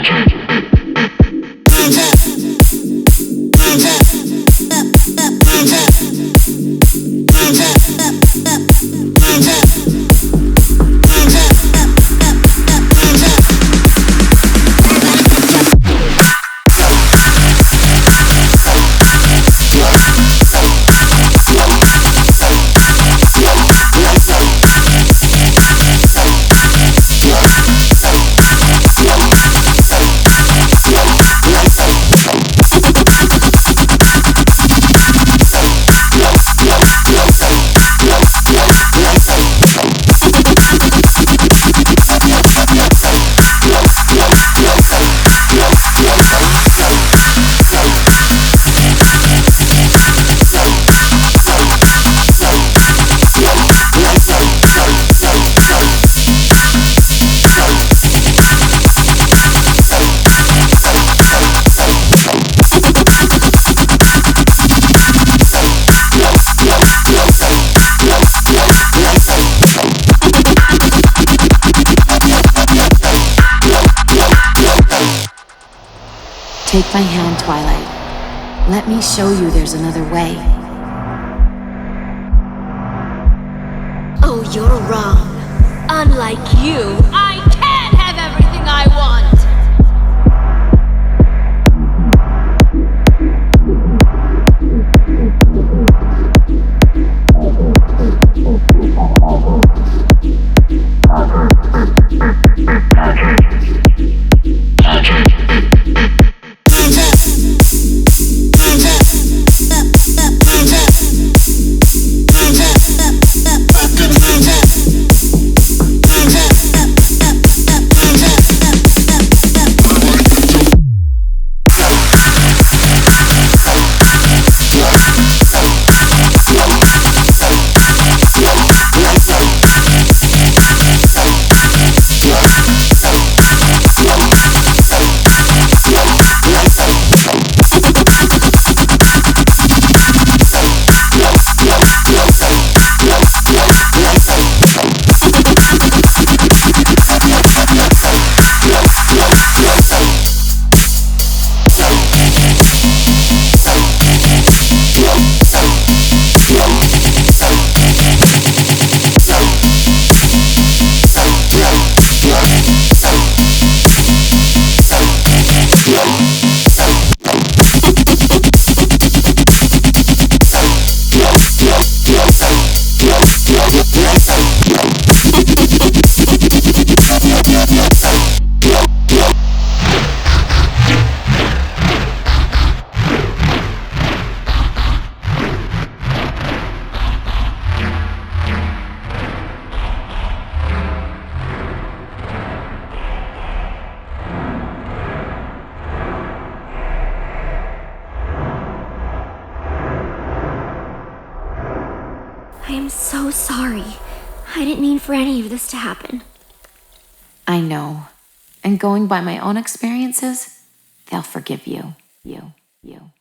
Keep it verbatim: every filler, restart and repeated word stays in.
Take my hand, Twilight. Let me show you there's another way. Oh, you're wrong. Unlike you, I can have everything I want! I am so sorry. I didn't mean for any of this to happen. I know. And going by my own experiences, they'll forgive you. You. You.